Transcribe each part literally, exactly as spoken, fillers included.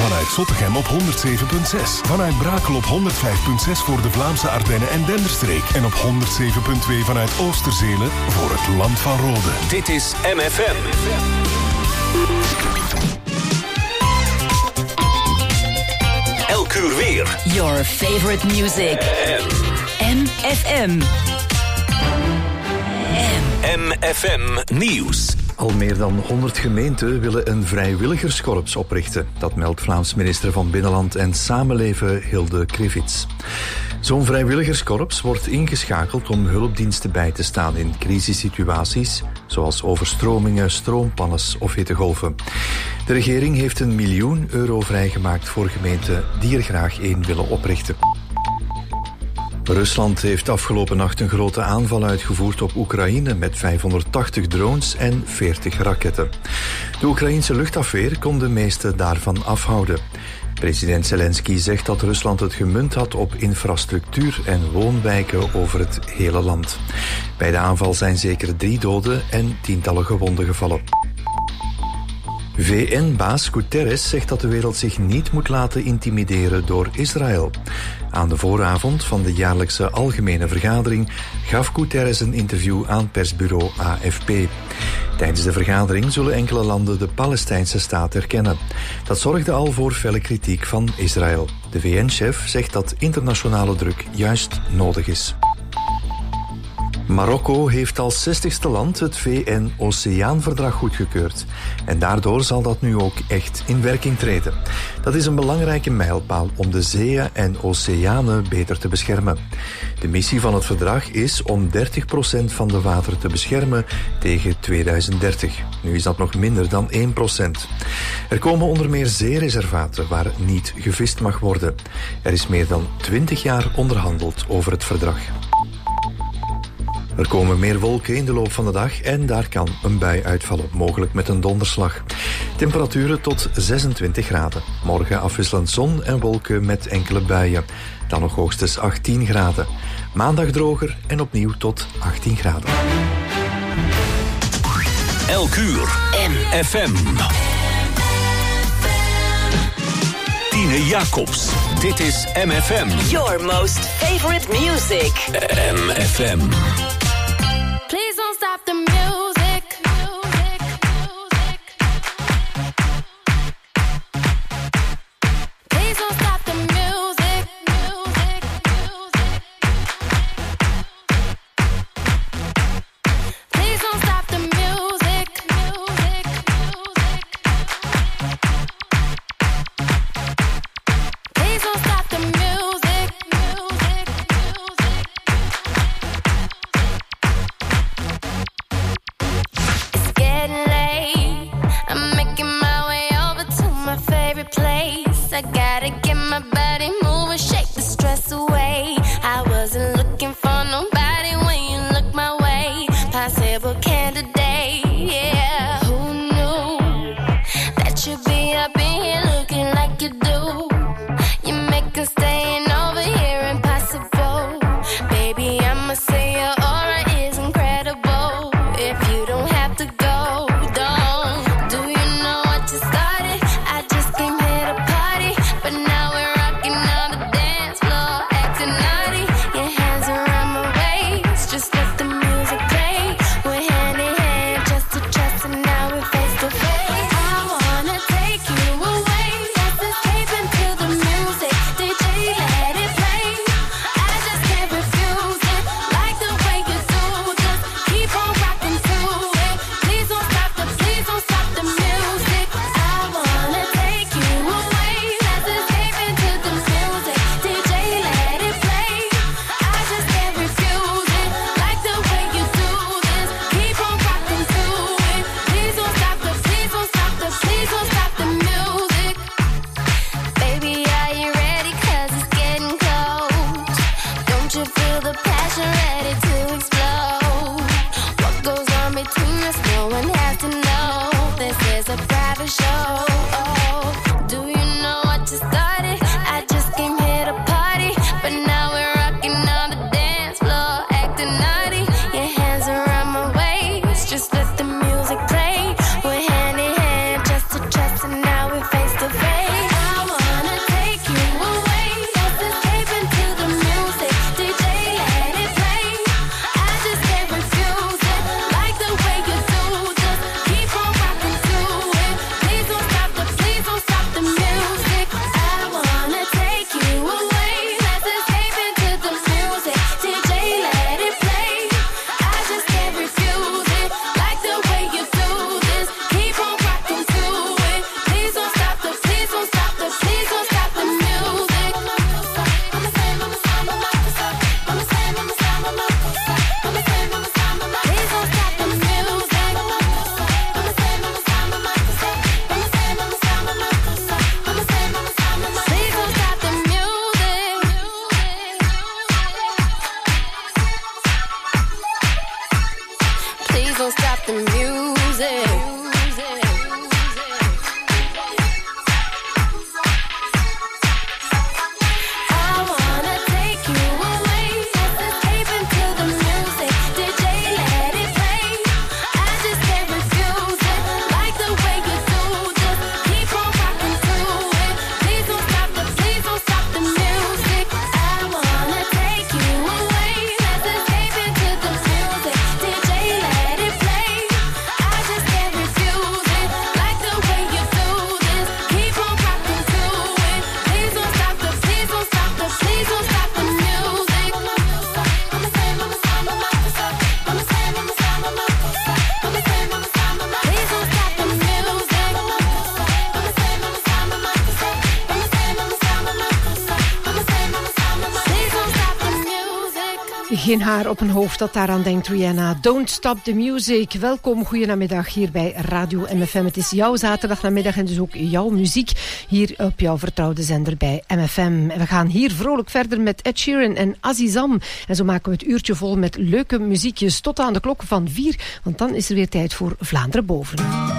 Vanuit Zottegem op honderd zeven komma zes. Vanuit Brakel op honderd vijf komma zes voor de Vlaamse Ardennen en Denderstreek. En op honderd zeven komma twee vanuit Oosterzele voor het Land van Rode. Dit is M F M. Elk uur weer. Your favorite music. M F M. M F M Nieuws. Al meer dan honderd gemeenten willen een vrijwilligerskorps oprichten. Dat meldt Vlaams minister van Binnenland en Samenleven Hilde Krivits. Zo'n vrijwilligerskorps wordt ingeschakeld om hulpdiensten bij te staan in crisissituaties, zoals overstromingen, stroompanners of hittegolven. De regering heeft een miljoen euro vrijgemaakt voor gemeenten die er graag één willen oprichten. Rusland heeft afgelopen nacht een grote aanval uitgevoerd op Oekraïne met vijfhonderdtachtig drones en veertig raketten. De Oekraïense luchtafweer kon de meeste daarvan afhouden. President Zelensky zegt dat Rusland het gemunt had op infrastructuur en woonwijken over het hele land. Bij de aanval zijn zeker drie doden en tientallen gewonden gevallen. V N-baas Guterres zegt dat de wereld zich niet moet laten intimideren door Israël. Aan de vooravond van de jaarlijkse algemene vergadering gaf Guterres een interview aan persbureau A F P. Tijdens de vergadering zullen enkele landen de Palestijnse staat erkennen. Dat zorgde al voor felle kritiek van Israël. De V N-chef zegt dat internationale druk juist nodig is. Marokko heeft als zestigste land het V N-Oceaanverdrag goedgekeurd. En daardoor zal dat nu ook echt in werking treden. Dat is een belangrijke mijlpaal om de zeeën en oceanen beter te beschermen. De missie van het verdrag is om dertig procent van de wateren te beschermen tegen tweeduizend dertig. Nu is dat nog minder dan één procent. Er komen onder meer zeereservaten waar niet gevist mag worden. Er is meer dan twintig jaar onderhandeld over het verdrag. Er komen meer wolken in de loop van de dag en daar kan een bui uitvallen, mogelijk met een donderslag. Temperaturen tot zesentwintig graden. Morgen afwisselend zon en wolken met enkele buien. Dan nog hoogstens achttien graden. Maandag droger en opnieuw tot achttien graden. Elk uur M F M. Tine Jacobs. Dit is M F M. Your most favorite music. M F M. Please don't stop the music. Music, music. Please don't stop the music. Music, music. Please don't stop the music. Music, music. Please don't stop the music. Music, music. It's getting late. I'm making my way over to my favorite place. I gotta get my body moving, shake the stress away. I wasn't looking for nobody when you look my way. Possible candidate, yeah. Who knew that you'd be up in here looking like you do? You make us staying over here impossible. Baby, I'ma say your aura is incredible. If you don't have to go, don't. Do you know what you started? I just came here to party, but now we're rocking on the dance floor, acting naughty. Your hands around my waist, just let the music play. We're hand in hand, chest to chest, and now we're face to face. I wanna take you away, let's escape geen haar op een hoofd dat daaraan denkt, Rihanna. Don't stop the music. Welkom, goedenamiddag hier bij Radio M F M. Het is jouw zaterdagnamiddag en dus ook jouw muziek hier op jouw vertrouwde zender bij M F M. En we gaan hier vrolijk verder met Ed Sheeran en Azizam. En zo maken we het uurtje vol met leuke muziekjes tot aan de klok van vier. Want dan is er weer tijd voor Vlaanderen Boven.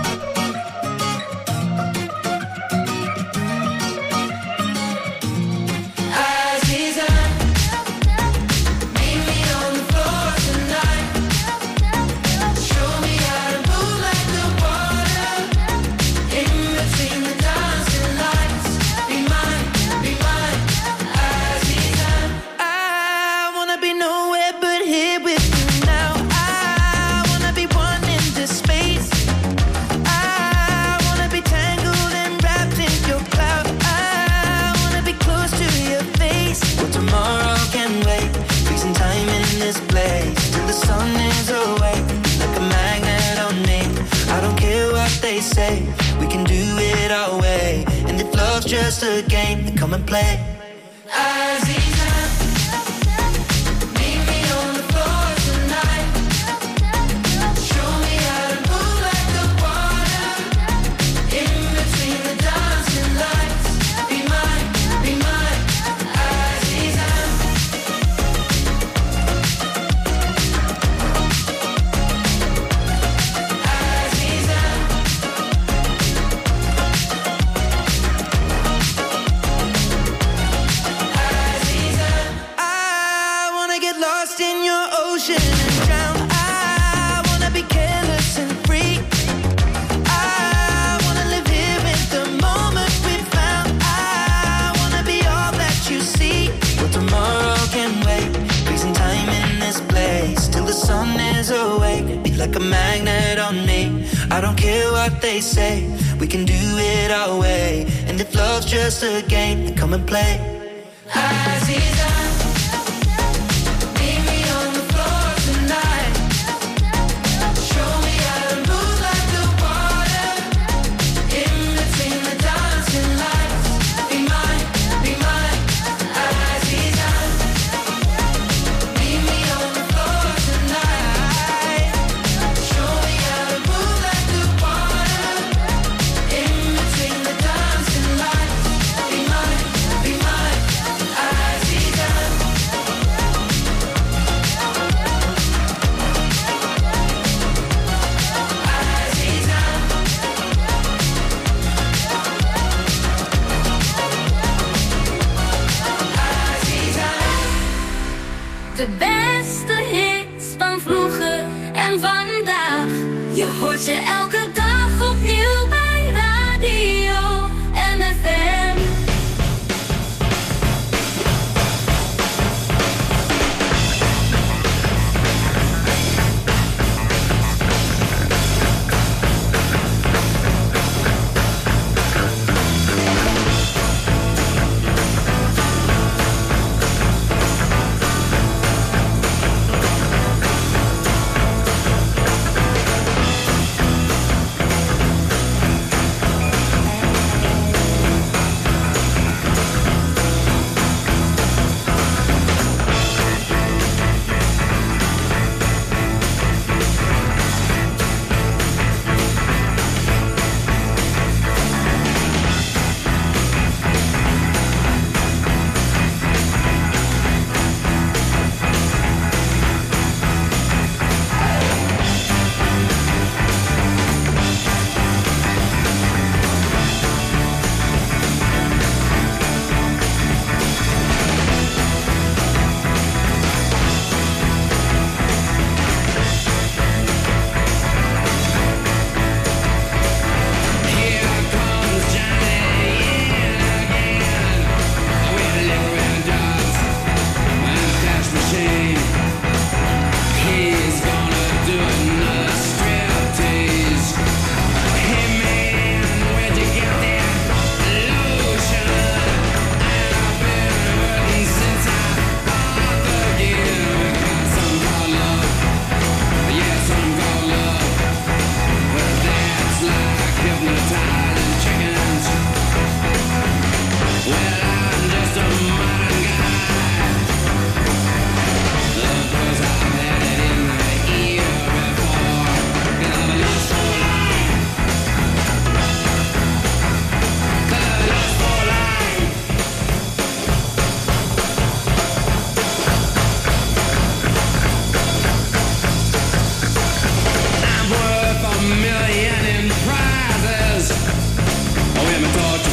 Say we can do it our way, and if love's just a game, then come and play. Aziza, meet me on the floor tonight. Show me how to move like the water in between the dancing lights. Be mine, be mine, Aziza. Like a magnet on me. I don't care what they say, we can do it our way, and if love's just a game, then come and play. Aziza, meet me on the floor tonight. Show me how to move like the water in between the dancing lights. Be mine, be mine, Aziza. Meet me on the floor tonight. Show me how to move like the water in between the dancing lights. Be mine, be mine, Aziza. Aziza. Aziza. De beste hits van vroeger en vandaag. Je hoort ze elke dag opnieuw bij Radio M F M.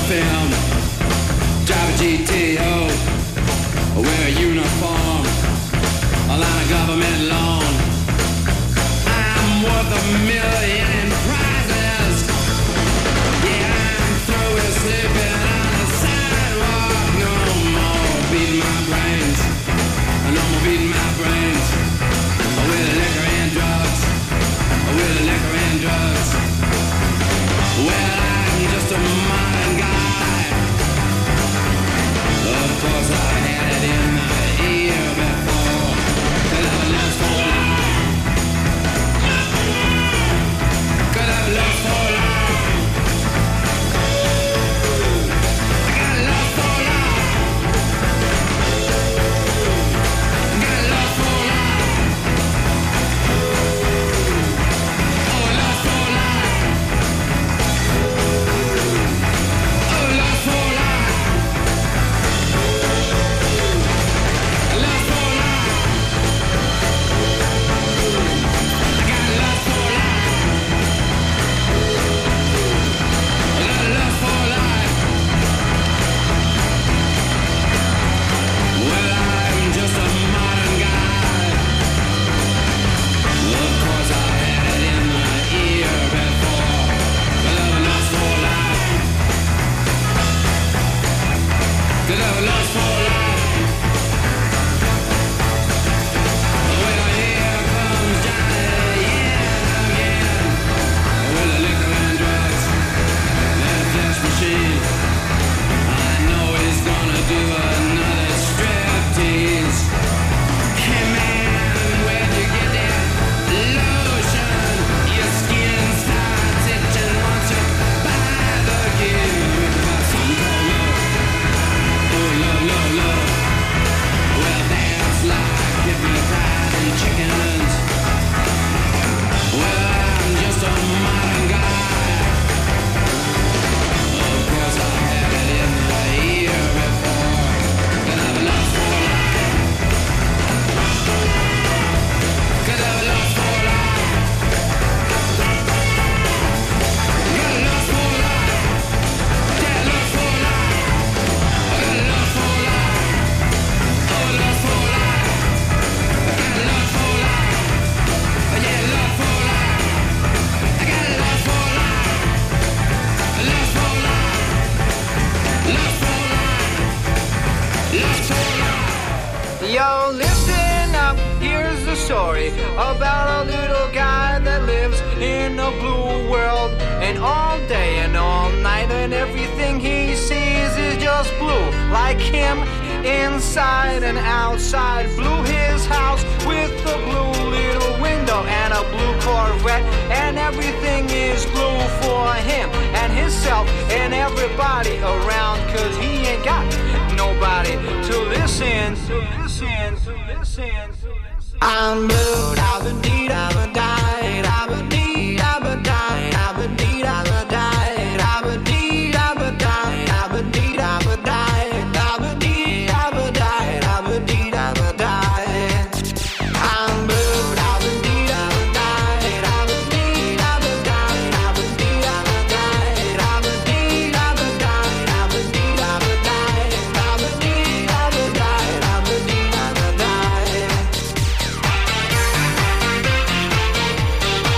film. Drive a G T O, wear a uniform, a line of government loan. I'm worth a million in prizes. Yeah, I'm through with sleeping on the sidewalk. No more beating my brains. No more beating my brains. With liquor and drugs. With liquor and drugs. Well, I'm just a modern guy. Of course I had it in my ear before. Could have a lust for life. Could have a lust for life. I got a lust for life. I got a lust for life. Oh, lust for life. Oh, lust for life. Lust for life. I got lust for life. I got lust for life. Well, I'm just a modern guy. Of course I had it in my ear before. Could have a lust for life. Could have a lust for life. Well, here comes Johnny yet again. With the liquor and drugs and a flesh machine. I know he's gonna do another striptease. Hey man, when you get that lotion, your skin starts itching once you buy the gear. Some call love, oh love, love, love. Well, that's like hypnotizing chickens. Well, I'm just a modern guy. Of course I had it in the ear before. Could have a lust for life. Could have a lust for life. Got a lust for life. Yeah, lust for life. I got a lust for life. Oh, lust for life. I got a lust for life. Yeah, lust for life. I got a lust for life. Lust for life. Lust for life. Lust for life. Yo, listen up, here's the story about a little guy that lives in a blue world. And all day and all night and everything he sees is just blue. Like him, inside and outside. Blue his house with a blue little window and a blue Corvette. And everything is blue for him and himself and everybody around. Cause he ain't got nobody to listen, to listen, to listen, to listen. I'm blue, I've been deed, I've been died, I've been deed, I've been died, I've been deed, I've been died, I've been deed, I've been died, I've been deed, I've been died, I've been deed, I've been died, I've been deed, I've been died. I'm blue, I've been deed, I've been died, I've been deed, I've been died, I've been deed, I've been died, I've been deed, I've been died, I've been deed, I've been died, I've been deed, I've been died, I've been deed, I've been died.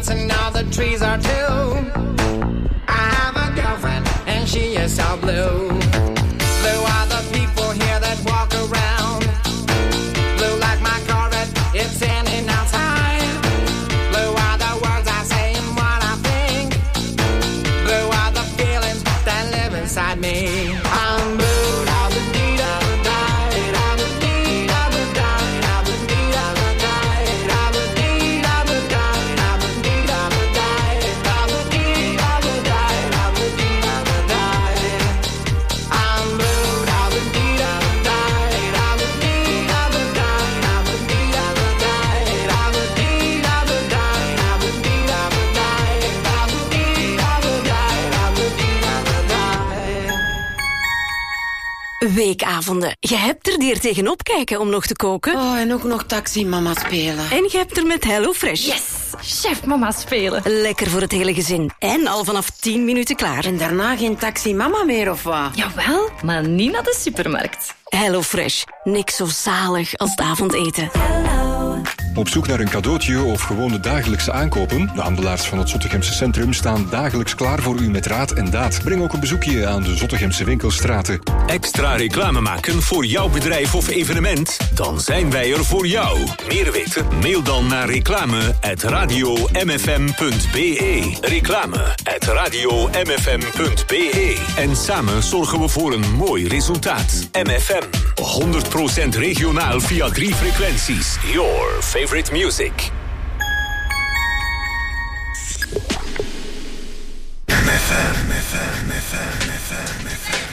treetops and all the trees are too. I have a girlfriend and she is so blue. Blue are the people here that walk around. Blue like my Corvette, it's in and outside. Blue are the words I say and what I think. Blue are the feelings that live inside me. I'm blue. Weekavonden. Je hebt er die er tegenop kijken om nog te koken. Oh, en ook nog taxi mama spelen. En je hebt er met HelloFresh. Yes! Chef mama spelen. Lekker voor het hele gezin. En al vanaf tien minuten klaar. En daarna geen taxi mama meer, of wat? Jawel, maar niet naar de supermarkt. HelloFresh. Niks zo zalig als het avondeten. Op zoek naar een cadeautje of gewoon de dagelijkse aankopen? De handelaars van het Zottegemse Centrum staan dagelijks klaar voor u met raad en daad. Breng ook een bezoekje aan de Zottegemse winkelstraten. Extra reclame maken voor jouw bedrijf of evenement? Dan zijn wij er voor jou. Meer weten? Mail dan naar reclame at radio m f m punt b e. Reclame at radio m f m punt b e. En samen zorgen we voor een mooi resultaat. M F M. honderd procent regionaal via drie frequenties. Your favorite music. M F M, M F M, M F M, M F M, M F M.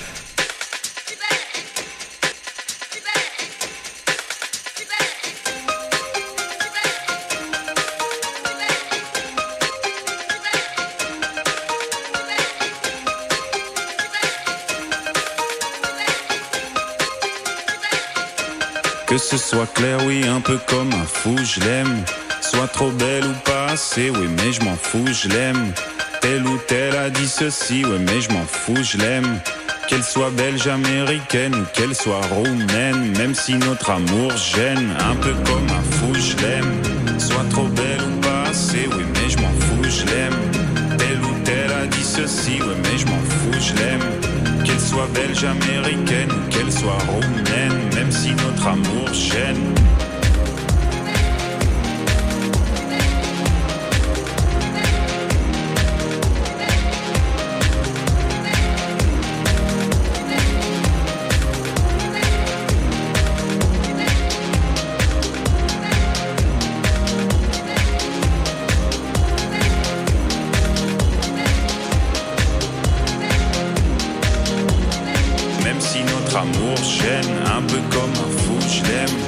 Que ce soit clair, oui, un peu comme un fou, je l'aime. Soit trop belle ou pas assez, oui, mais je m'en fous, je l'aime. Telle ou telle a dit ceci, oui, mais je m'en fous, je l'aime. Qu'elle soit belge, américaine ou qu'elle soit roumaine, même si notre amour gêne, un peu comme un fou, je l'aime. Soit trop belle ou pas assez, oui, mais je m'en fous, je l'aime. Telle ou telle a dit ceci, oui, mais je m'en fous, je l'aime. Qu'elle soit belge, américaine ou qu'elle soit roumaine, même si notre amour gêne. Amour gêne, un peu comme un fou, je l'aime.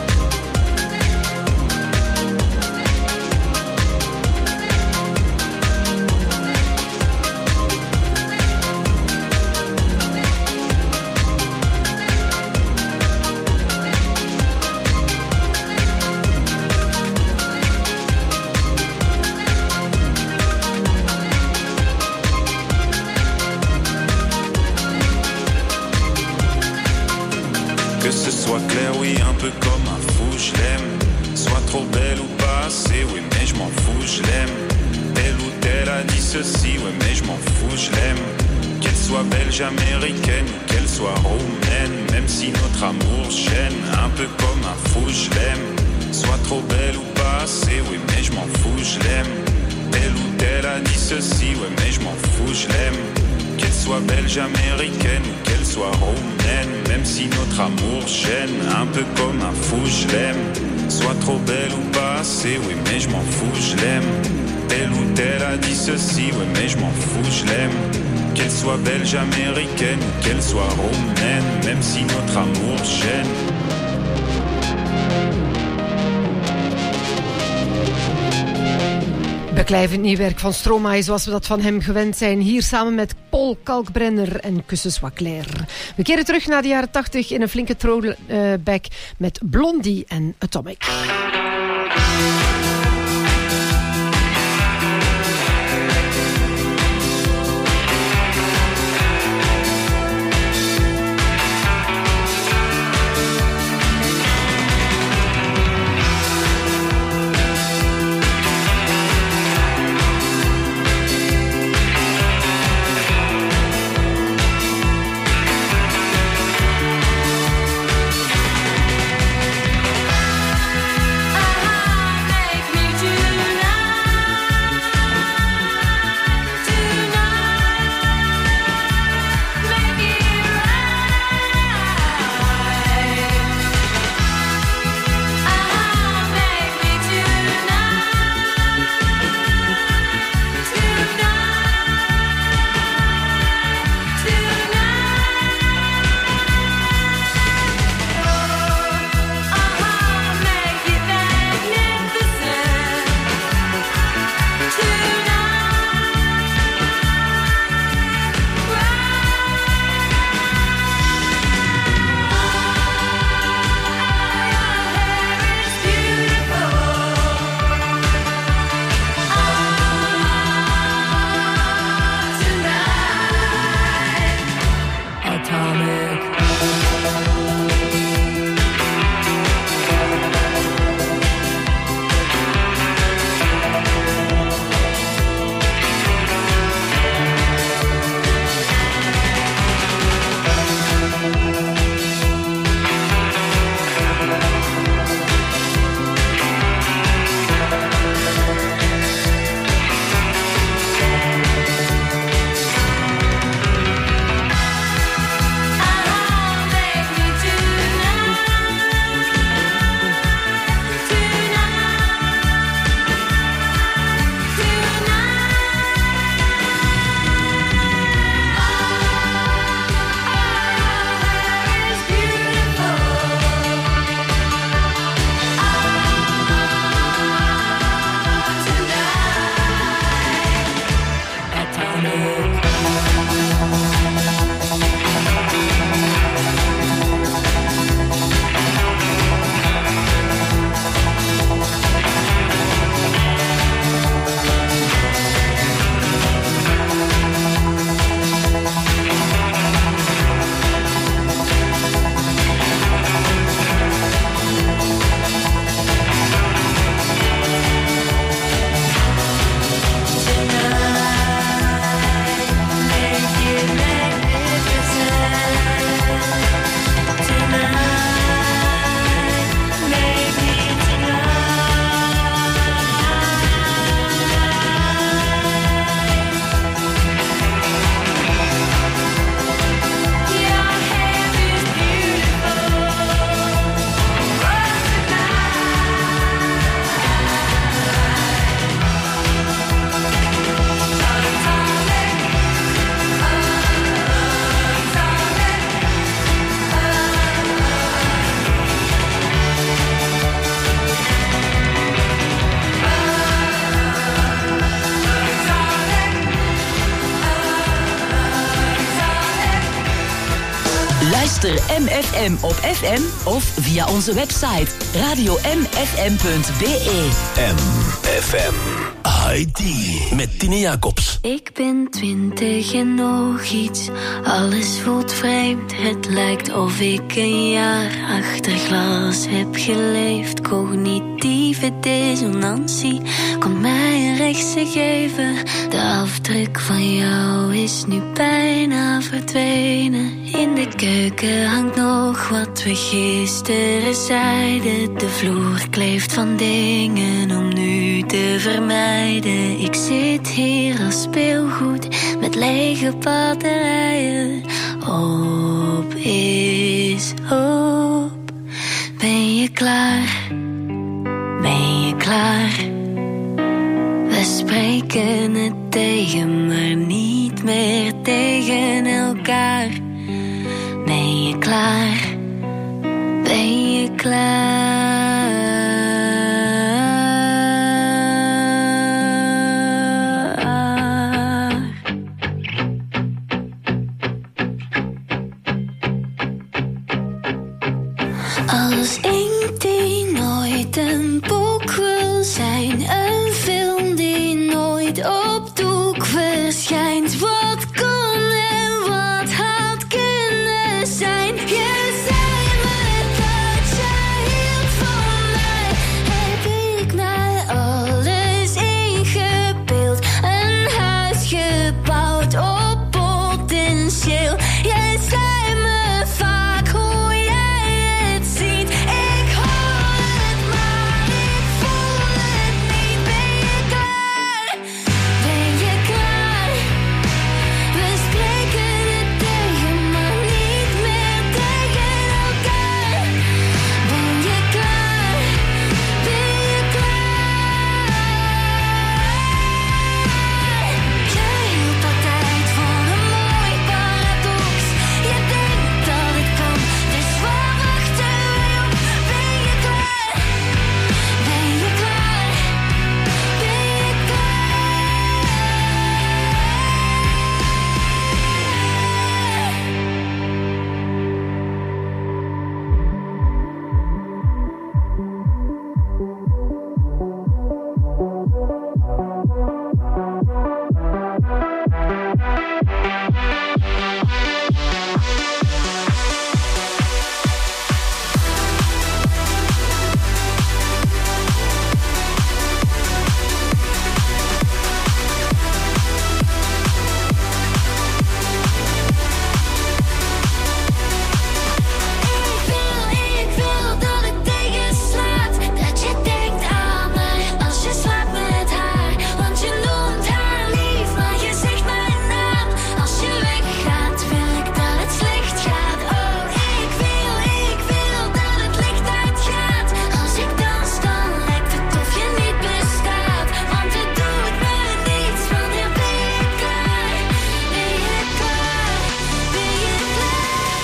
Que ce soit clair, oui, un peu comme un fou, je l'aime. Soit trop belle ou pas assez, oui, mais je m'en fous, je l'aime. Telle ou telle a dit ceci, oui, mais je m'en fous, je l'aime. Qu'elle soit belge, américaine ou qu'elle soit roumaine, même si notre amour gêne, un peu comme un fou, je l'aime. Soit trop belle ou pas assez, oui, mais je m'en fous, je l'aime. Telle ou telle a dit ceci, oui, mais je m'en fous, je l'aime. Qu'elle soit belge, américaine ou qu'elle soit roumaine, même si notre amour gêne, un peu comme un fou, je l'aime. Soit trop belle ou pas assez, oui, mais je m'en fous, je l'aime. Telle ou telle a dit ceci, oui, mais je m'en fous, je l'aime. Qu'elle soit belge, américaine ou qu'elle soit roumaine, même si notre amour gêne. Beklijvend nieuw werk van Stromae, zoals we dat van hem gewend zijn. Hier samen met Paul Kalkbrenner en Que soit clair. We keren terug naar de jaren tachtig in een flinke throwback met Blondie en Atomic. luister M F M op F M of via onze website radio m f m punt b e. M F M. I D met Tine Jacobs. Ik ben twintig en nog iets, alles voelt vreemd. Het lijkt of ik een jaar achter glas heb geleefd. Cognitieve dissonantie komt mij een rechtse geven. De afdruk van jou is nu bijna verdwenen. In de keuken hangt nog wat we gisteren zeiden. De vloer kleeft van dingen om nu te vermijden. Ik zit hier als speelgoed met lege batterijen. Op is op. Ben je klaar? Ben je klaar? We spreken het tegen, maar niet meer tegen elkaar. Ben je klaar? Ben je klaar? Als ik die nooit een boek wil zijn, een film die nooit op doek verschijnt. Wat kon en wat had kunnen zijn? Je zei me dat jij hield van mij. Heb ik mij alles ingebeeld? Een huis gebouwd op potentieel. Jij zei me vaak hoe jij het ziet. Ik hoor het, maar ik voel het niet. Ben je klaar? Ben je klaar? We spreken het tegen, maar niet meer tegen elkaar. Ben je klaar? Ben je klaar? Jij hield altijd van een mooi paradox. Je denkt dat het kan, dus waar wachten wij op? Ben je klaar? Ben je klaar? Ben je Ik wil dat het tegenslaat, dat je denkt aan mij als je slaapt met haar. Want je noemt haar lief, maar je zegt mijn naam. Als je weggaat, wil ik dat het slecht gaat. Oh, ik wil, ik wil dat het licht uitgaat. Als ik dans, dan lijkt het of je niet bestaat. Want het doet me niets, wanneer ben je klaar? Ben je klaar? Ben je klaar?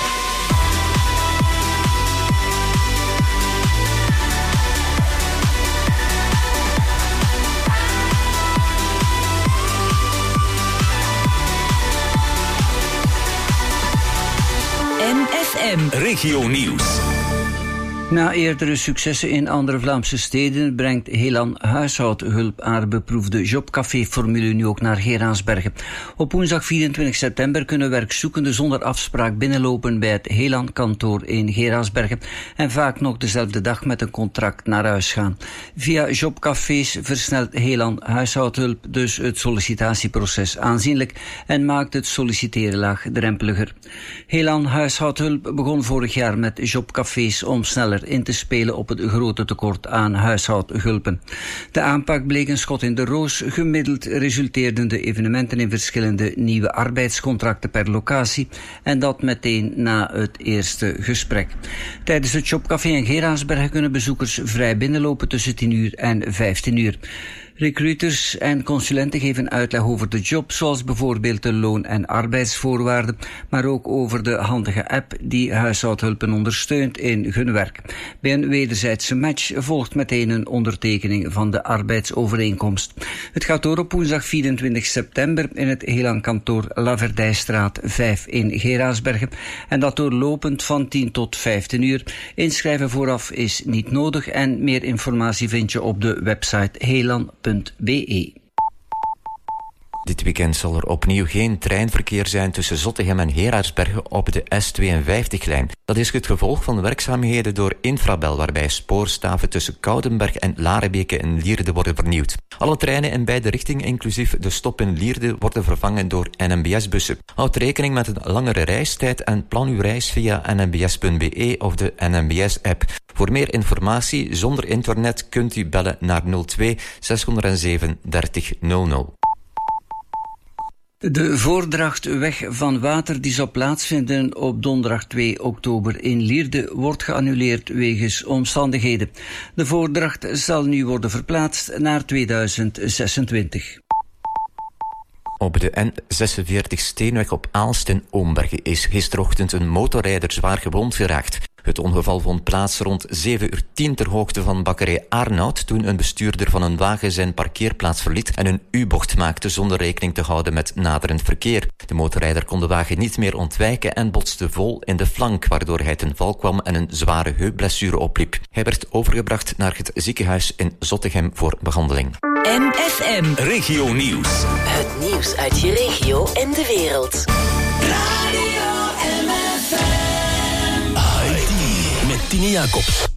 M F M. Regio Nieuws. Na eerdere successen in andere Vlaamse steden brengt Helan huishoudhulp haar beproefde jobcafé-formule nu ook naar Geraardsbergen. Op woensdag vierentwintig september kunnen werkzoekenden zonder afspraak binnenlopen bij het Helan-kantoor in Geraardsbergen en vaak nog dezelfde dag met een contract naar huis gaan. Via jobcafés versnelt Helan huishoudhulp dus het sollicitatieproces aanzienlijk en maakt het solliciteren laagdrempeliger. Helan huishoudhulp begon vorig jaar met jobcafés om sneller in te spelen op het grote tekort aan huishoudhulpen. De aanpak bleek een schot in de roos. Gemiddeld resulteerden de evenementen in verschillende nieuwe arbeidscontracten per locatie en dat meteen na het eerste gesprek. Tijdens het jobcafé in Geraardsbergen kunnen bezoekers vrij binnenlopen tussen tien uur en vijftien uur. Recruiters en consulenten geven uitleg over de job, zoals bijvoorbeeld de loon- en arbeidsvoorwaarden, maar ook over de handige app die huishoudhulpen ondersteunt in hun werk. Bij een wederzijdse match volgt meteen een ondertekening van de arbeidsovereenkomst. Het gaat door op woensdag vierentwintig september in het Heelan-kantoor Laverdijstraat vijf in Geraardsbergen en dat doorlopend van tien tot vijftien uur. Inschrijven vooraf is niet nodig en meer informatie vind je op de website heelan punt b e. Dit weekend zal er opnieuw geen treinverkeer zijn tussen Zottegem en Geraardsbergen op de S tweeënvijftig-lijn. Dat is het gevolg van werkzaamheden door Infrabel, waarbij spoorstaven tussen Koudenberg en Larebeke en Lierde worden vernieuwd. Alle treinen in beide richtingen, inclusief de stop in Lierde, worden vervangen door N M B S-bussen. Houd rekening met een langere reistijd en plan uw reis via n m b s punt b e of de N M B S-app. Voor meer informatie zonder internet kunt u bellen naar nul twee zeshonderdzeven dertig nul nul. De voordracht Weg van Water die zou plaatsvinden op donderdag twee oktober in Lierde wordt geannuleerd wegens omstandigheden. De voordracht zal nu worden verplaatst naar tweeduizend zesentwintig. Op de N zesenveertig Steenweg op Aalst in Oombergen is gisterochtend een motorrijder zwaar gewond geraakt. Het ongeval vond plaats rond zeven uur tien ter hoogte van bakkerij Arnoud toen een bestuurder van een wagen zijn parkeerplaats verliet en een U-bocht maakte zonder rekening te houden met naderend verkeer. De motorrijder kon de wagen niet meer ontwijken en botste vol in de flank, waardoor hij ten val kwam en een zware heupblessure opliep. Hij werd overgebracht naar het ziekenhuis in Zottegem voor behandeling. M F M Regio Nieuws. Het nieuws uit je regio en de wereld. Radio M F M. I D met Tine Jacobs.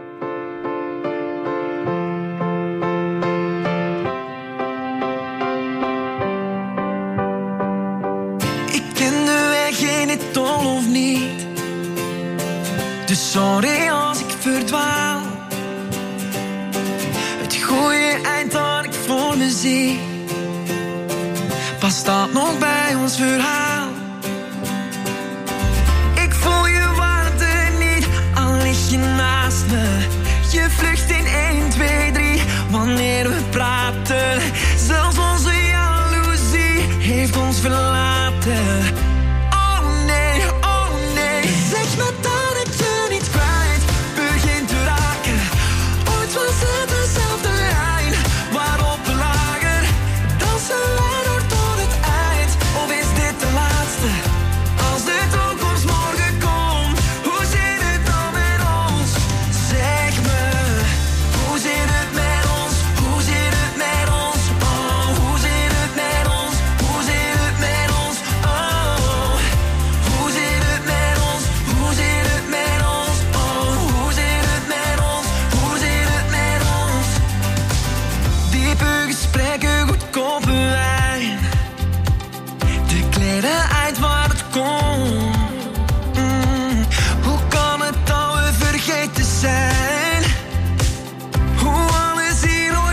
Ik ken de weg in het tol of niet. Dus sorry als ik verdwaal. Het goede eind dat ik voor me zie, past dat nog bij ons verhaal? Ik voel je warmte niet, al lig je naast me. Je vlucht in één, twee, drie, wanneer we praten. Zelfs onze jaloezie heeft ons verlaten. Oh nee, oh nee, zeg me dat ik je niet kwijt begin te raken. Ooit was het dezelfde lijn waarop we lagen. Dansen wij door tot het eind, of is dit de laatste? Als de toekomst morgen komt, hoe zit het dan met ons? Zeg me, hoe zit het met ons? Hoe zit het met ons? Oh, hoe zit het met ons? Hoe zit het met ons? Oh, hoe zit het met ons? Hoe zit het met ons? Oh, hoe zit het met ons? Hoe zit het met ons? Diepe gesprekken, goedkope wijn. De kleren uit waar het komt. Mm, hoe kan het dat we vergeten zijn? Hoe alles hier ooit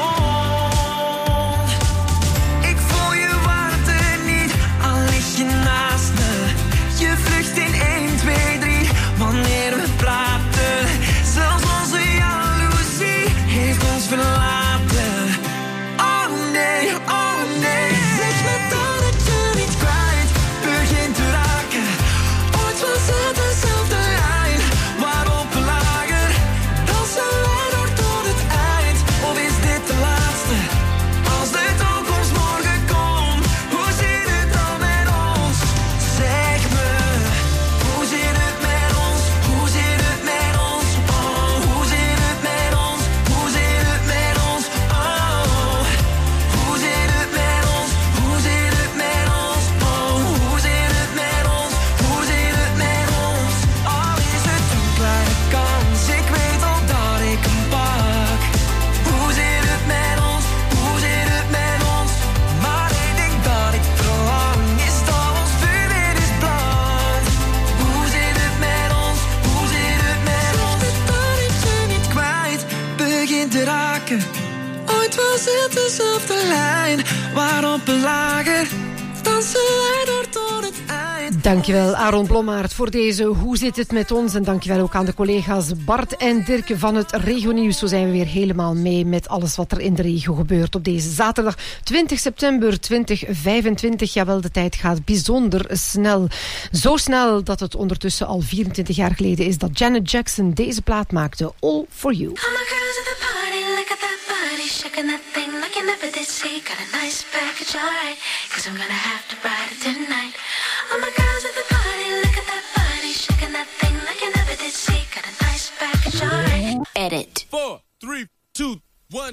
begon. Ik voel je warmte niet, al lig je naast me. Je vlucht in één, twee, drie, wanneer we praten. Zelfs onze jaloezie heeft ons verlaten. Oh nee, oh nee, zeg me dat ik je niet kwijt begin te raken. Ooit was het dezelfde lijn waarop we lagen. Dansen wij door tot het eind, of is dit de laatste? Als de toekomst morgen komt, hoe zit het dan met ons? Zeg me, hoe zit het met ons? Hoe zit het met ons? Oh, hoe zit het met ons? Hoe zit het met ons? Oh, hoe zit het met ons? Hoe zit het met ons? Oh, hoe zit het met ons? Hoe zit het met ons? Al is het een kleine kans, ik weet al dat ik hem pak. Hoe zit het met ons? Hoe zit het met ons? Maar ik denk dat ik verlang is dat ons vuur weer is brand. Hoe zit het met ons? Hoe zit het met ons? Zeg me dat ik je niet kwijt begin te raken. Ooit was het dezelfde lijn waarop we lagen. Dansen wij door tot het eind, Dankjewel Aaron Blommaert voor deze Hoe zit het met ons? En dankjewel ook aan de collega's Bart en Dirk van het Regionieuws. Zo zijn we weer helemaal mee met alles wat er in de regio gebeurt op deze zaterdag twintig september tweeduizend vijfentwintig. Jawel, de tijd gaat bijzonder snel. Zo snel dat het ondertussen al vierentwintig jaar geleden is dat Janet Jackson deze plaat maakte, All For You. Shaking that thing like you never did see. Got a nice package, alright. Cause I'm gonna have to ride it tonight. All my girls at the party, look at that body. Shaking that thing like you never did see. Got a nice package, alright. Edit. Four, three, two, one.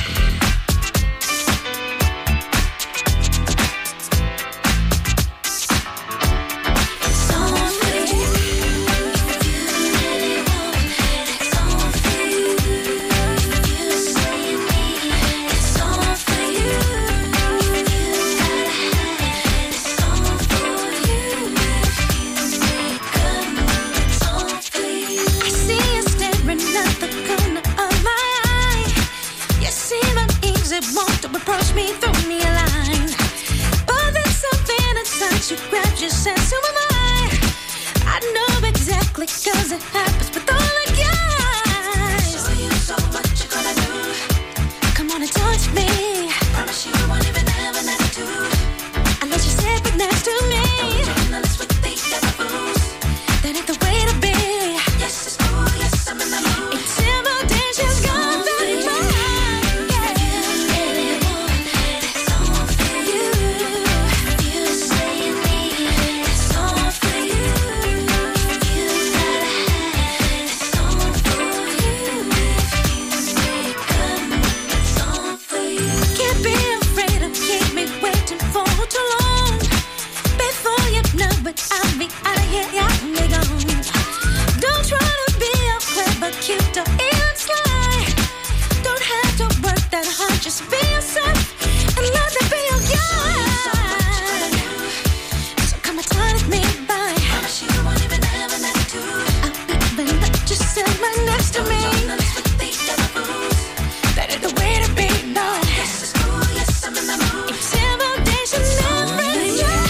Want to approach me, throw me a line. But there's something inside you, grab your sense. Who am I? I know exactly, cause it happens with all the guys. Show you so what you gonna do. Come on and touch me. Promise you won't even have an attitude. Unless you sit right next to me. Don't join the list with the other fools. That ain't the way to be. Yes, it's cool, yes, I'm in the mood. Intimidation's gone very far. I'll be out of here, yeah, I'm gone. Don't try to be all clever, cute, or even sly. Don't have to work that hard, just be yourself and let it be your guy. So come and turn with me, bye. Promise you won't even have an attitude. I'll even let you sit right next to me. That ain't the way to be, no. Yes, it's cool, yes, I'm in the mood. Intimidation never is yours.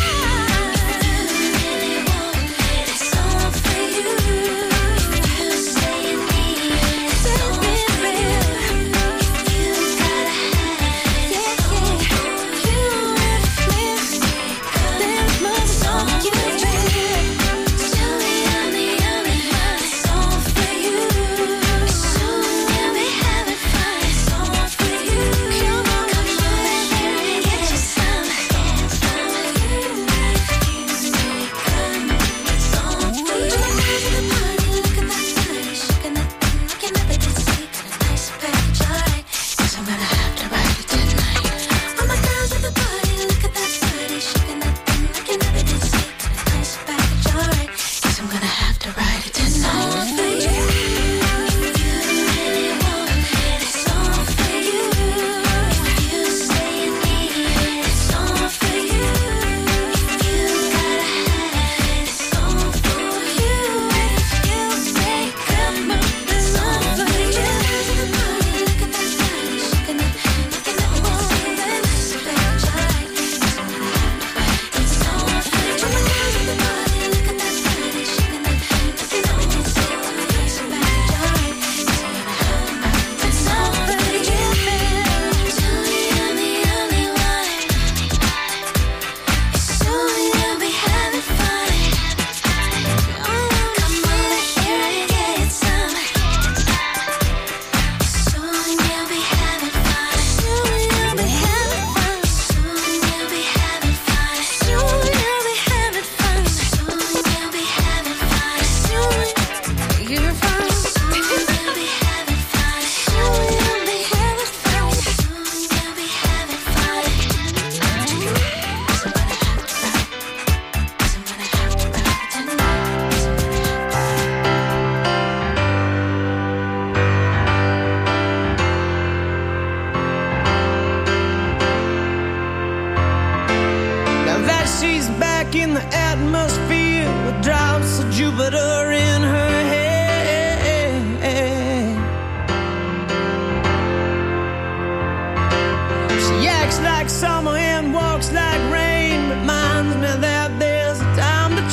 Jupiter in her head. She acts like summer and walks like rain. Reminds me that there's a time to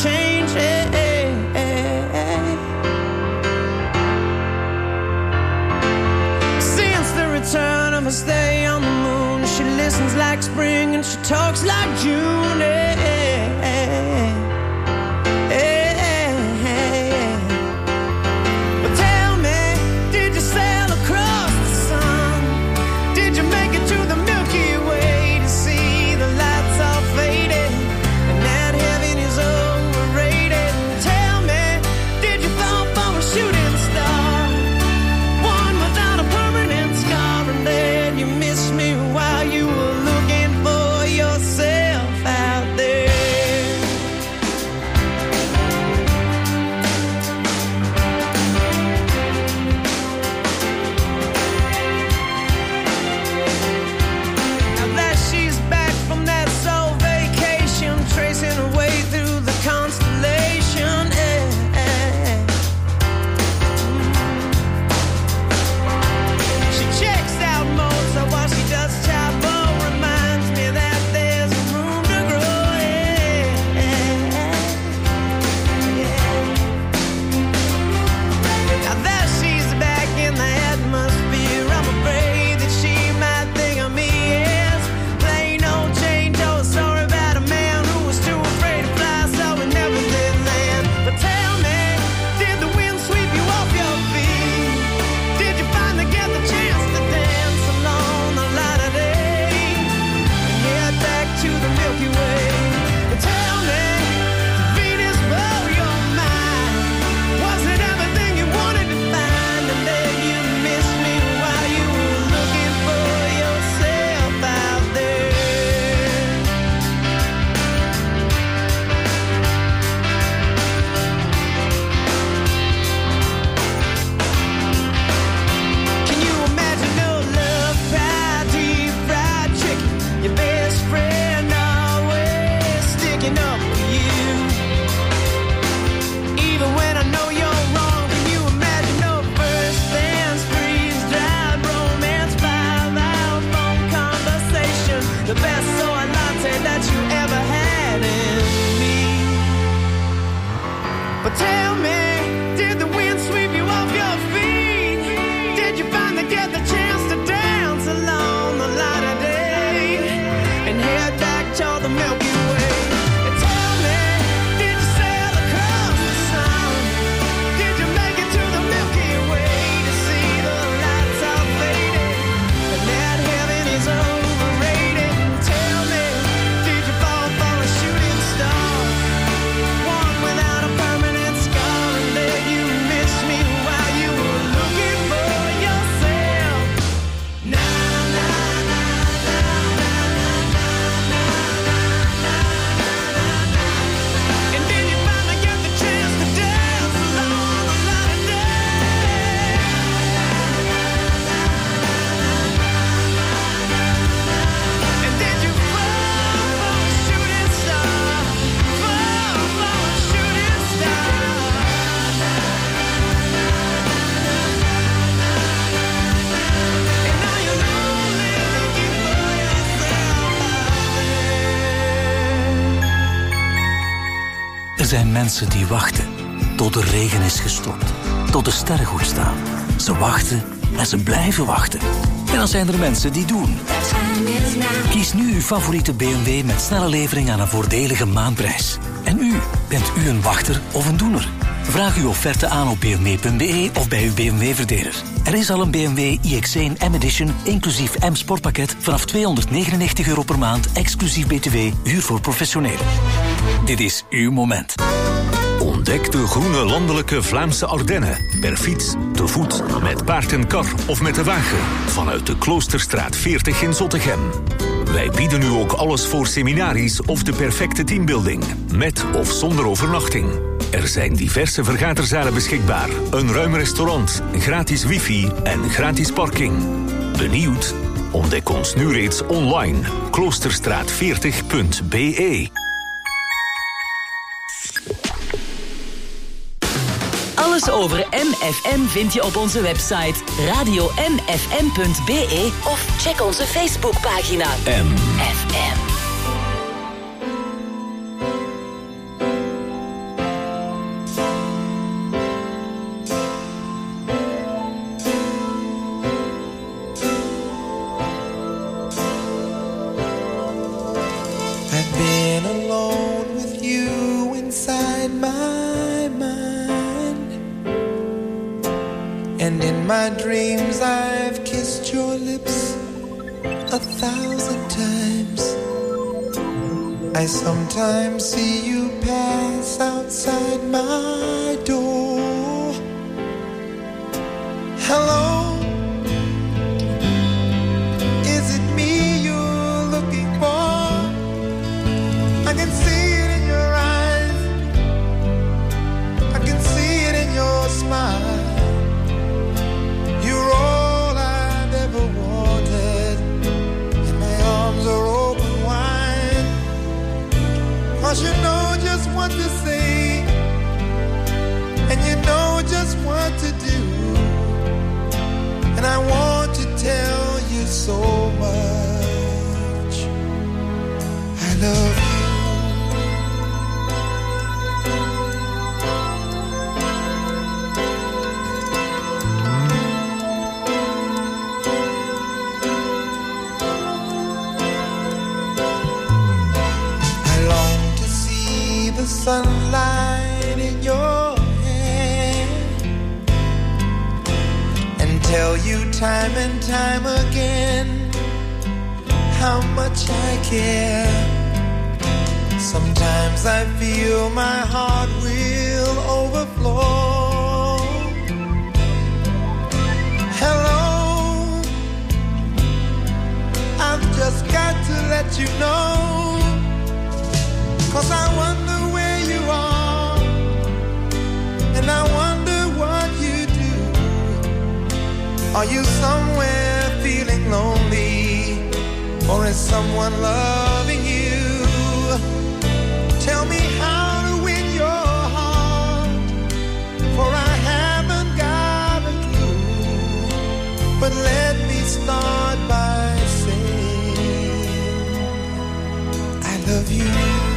return of a stay on the moon. She listens like spring and she talks like June. Hey, hey, hey. Hey, hey, hey. But tell me, did you sail across the sun? Did you make it to the Milky Way to see the lights all faded and that heaven is overrated? Tell me, did you fall for a shooting star, one without a permanent scar, and then you missed me while you were looking for yourself out there? Now that she's back from that soul vacation, tracing her way through the constellation, eh, eh, eh. She checks out Mozart while she does Chavo. Reminds me that there's room to grow, eh, eh, eh. Now that she's back in the atmosphere, I'm afraid that she might think of me as plain old Jane Doe. Sorry about a man who was too afraid to fly, so we never did land. But tell me, did the wind sweep you off your feet? Did you finally get the chance to dance along the light of day and head back to the Milky Way? But tell me, did Venus blow your mind? Was it everything you wanted to find, and then you missed me while you were looking for yourself out there? Can you imagine no love pie, deep fried chicken, your best friend always sticking up for you, even when I know you're wrong? Can you imagine no first dance, freeze-dried romance, five-hour phone conversation, the best soy latte that you ever had in me? But tell me, did the wind sweep you off your feet? Did you finally get the chance to dance along the light of day and head back to the Milky Way? And tell me, did you sail across the sun? Did you make it to the Milky Way to see the lights all faded and that heaven is overrated? Tell me, did you fall for a shooting star, one without a permanent scar, and then you missed me while you were looking for yourself? Na na na na na na na na na. And did you finally get the chance to dance along the light of day? And did you fall for a shooting star, fall for a shooting star? And now you're lonely looking for yourself out there. Er zijn mensen die wachten tot de regen is gestopt, tot de sterren goed staan. Ze wachten en ze blijven wachten. En dan zijn er mensen die doen. Kies nu uw favoriete B M W met snelle levering aan een voordelige maandprijs. En u, bent u een wachter of een doener? Vraag uw offerte aan op b m w punt b e of bij uw B M W-verdeler. Er is al een B M W i X één M-Edition inclusief M-Sportpakket vanaf tweehonderdnegenennegentig euro per maand, exclusief B T W, huur voor professionelen. Dit is uw moment. Ontdek de groene landelijke Vlaamse Ardennen. Per fiets, te voet, met paard en kar of met de wagen. Vanuit de Kloosterstraat veertig in Zottegem. Wij bieden nu ook alles voor seminaries of de perfecte teambuilding. Met of zonder overnachting. Er zijn diverse vergaderzalen beschikbaar. Een ruim restaurant, gratis wifi en gratis parking. Benieuwd? Ontdek ons nu reeds online. kloosterstraat veertig punt b e. Alles over M F M vind je op onze website radio m f m punt b e of check onze Facebookpagina M F M. my dreams I've kissed your lips a thousand times. I sometimes see you pass outside my door. Hello, is it me you're looking for? I can see it in your eyes, I can see it in your smile. You're all I've ever wanted, and my arms are open wide. 'Cause you know just what to say, and you know just what to do. And I want to tell you so much. I love you. Sunlight in your hair and tell you time and time again how much I care. Sometimes I feel my heart will overflow. Hello, I've just got to let you know, 'cause I wonder are, and I wonder what you do. Are you somewhere feeling lonely, or is someone loving you? Tell me how to win your heart, for I haven't got a clue. But let me start by saying I love you.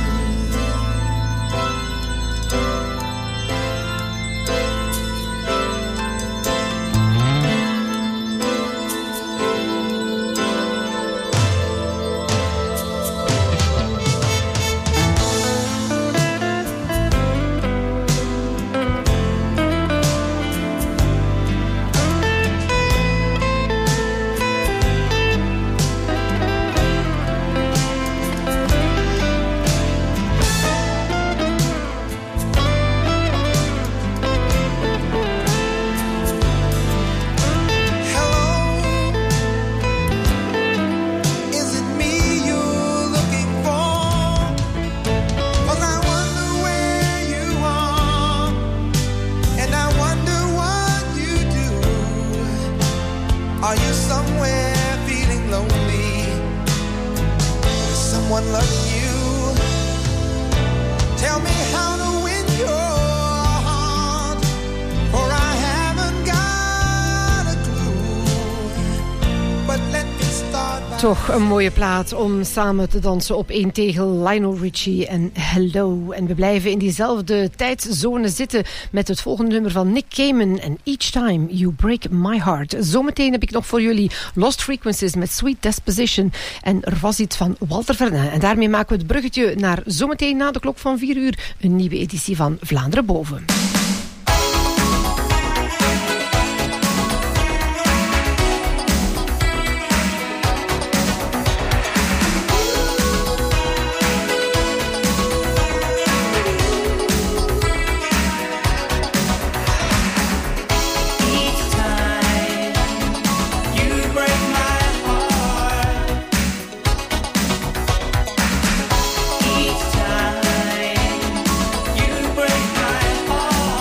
Toch een mooie plaat om samen te dansen op één tegel. Lionel Richie en Hello. En we blijven in diezelfde tijdzone zitten met het volgende nummer van Nick Cayman en Each Time You Break My Heart. Zometeen heb ik nog voor jullie Lost Frequencies met Sweet Disposition. En er was iets van Walter Vernet. En daarmee maken we het bruggetje naar zometeen na de klok van vier uur een nieuwe editie van Vlaanderen Boven. Each time you break my heart.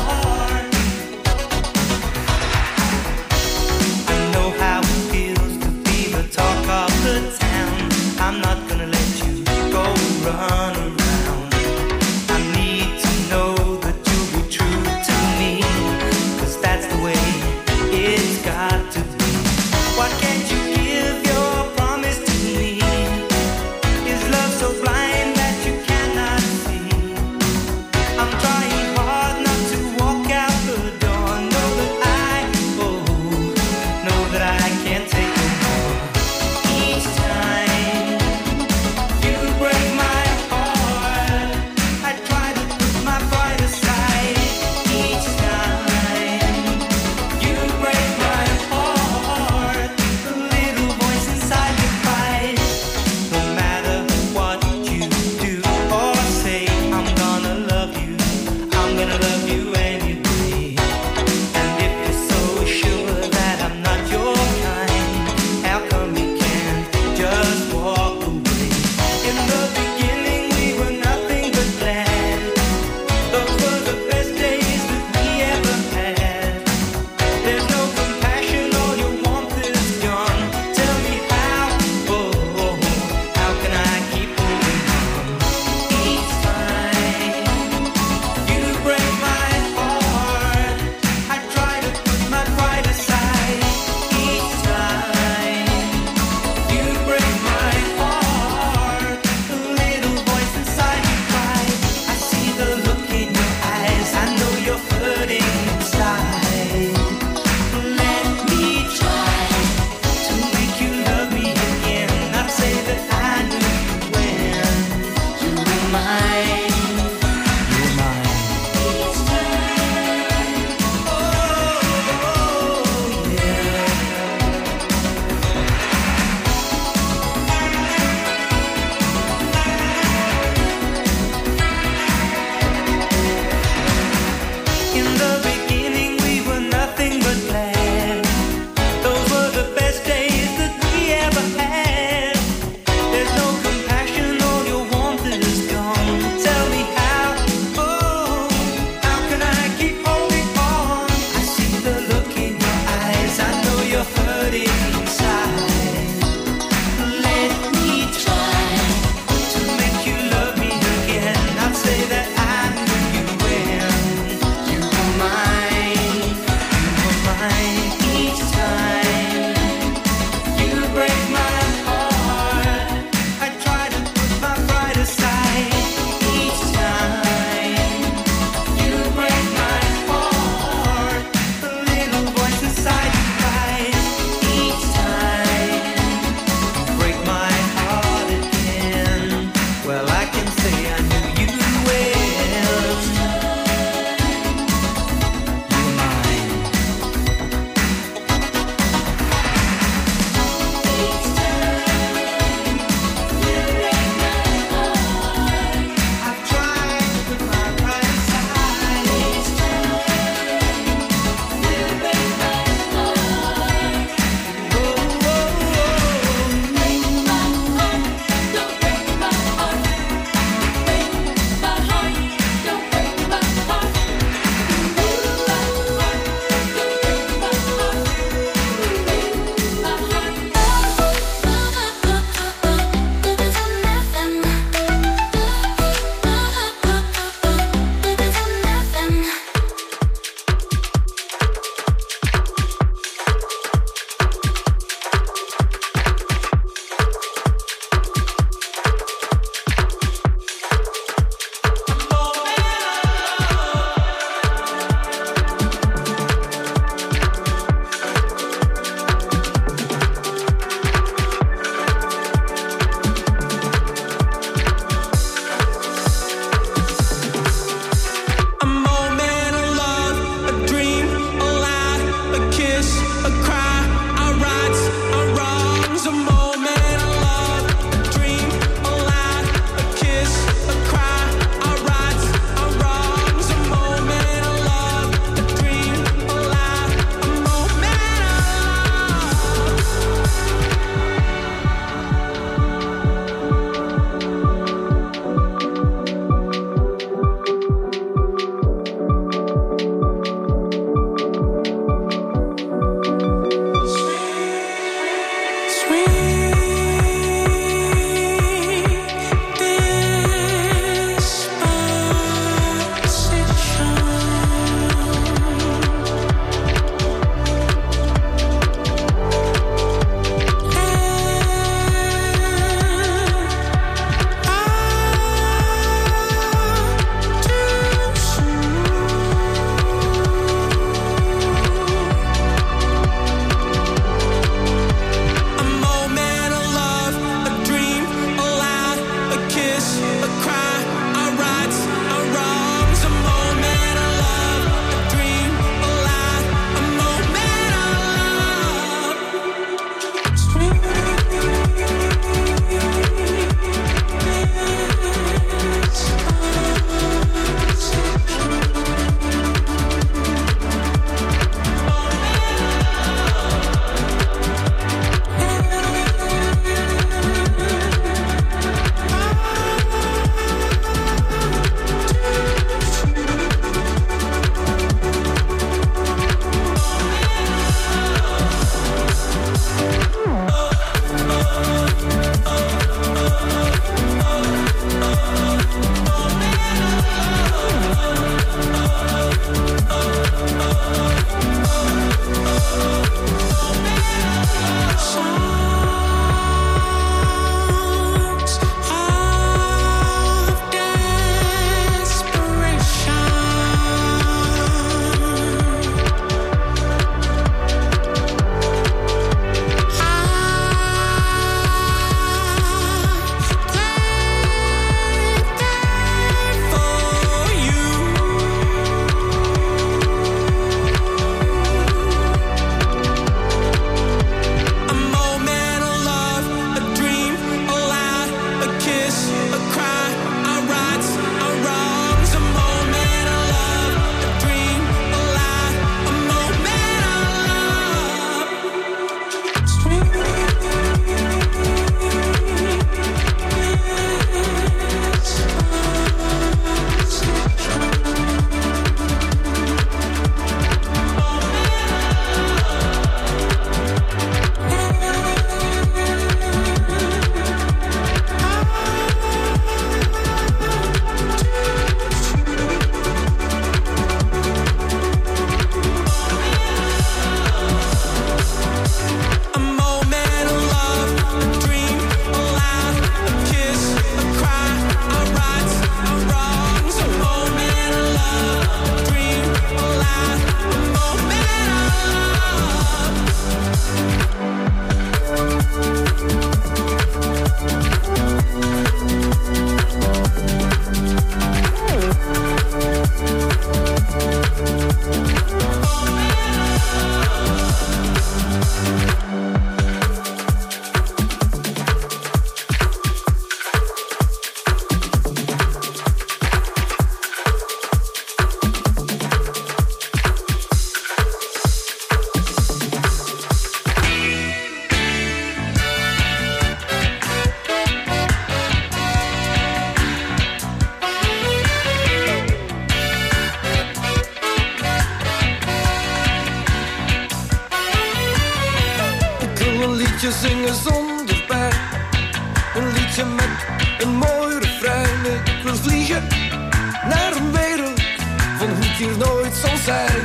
Een liedje zingen zonder pijn. Een liedje met een mooi refrein. Ik wil vliegen naar een wereld van hoe het hier nooit zal zijn.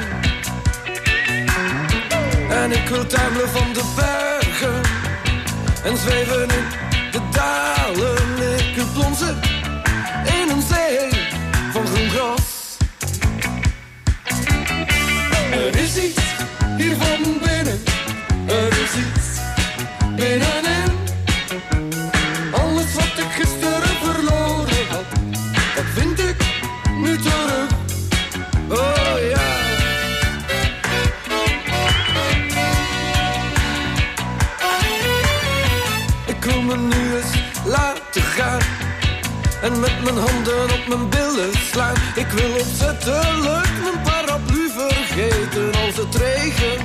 En ik wil tuimelen van de bergen en zweven in de dalen. Ik wil plonzen in een zee van groen gras. Er is iets hier van binnen, er is iets binnenin. Alles wat ik gisteren verloren had, dat vind ik nu terug. Oh ja. Ik wil me nu eens laten gaan en met mijn handen op mijn billen slaan. Ik wil opzettelijk mijn paraplu vergeten als het regent